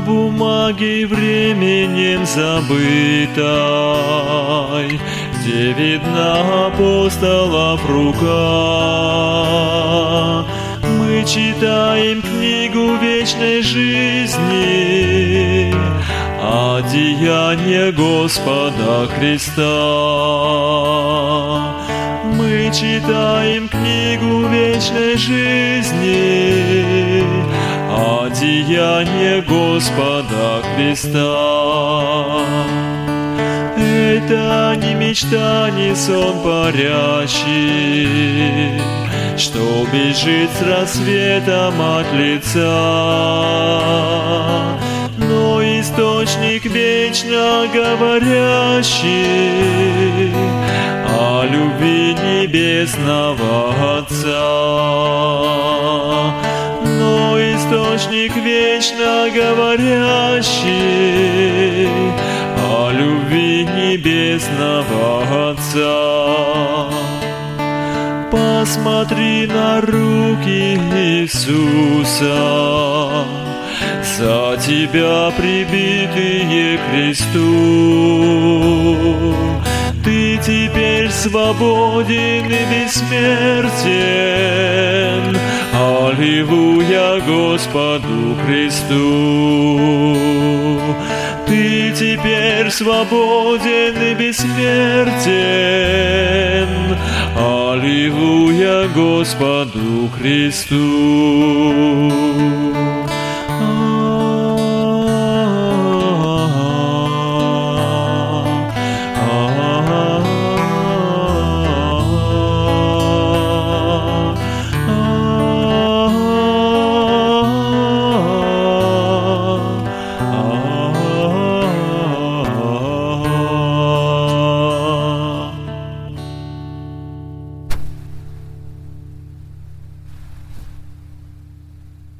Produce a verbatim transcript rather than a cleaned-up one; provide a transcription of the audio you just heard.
бумаге временем забытой, где видна апостолов рука. Мы читаем книгу вечной жизни, о деянии Господа Христа. Мы читаем книгу вечной жизни, о деянии Господа Христа. Это не мечта, не сон парящий, что бежит с рассветом от лица, но источник вечно говорящий о любви небесного Отца. Но источник вечно говорящий о любви небесного Отца. Посмотри на руки Иисуса, за тебя прибитые к кресту. Ты теперь свободен и бессмертен. Аллилуйя Господу Христу. Ты теперь свободен и бессмертен. Аллилуйя Господу Христу.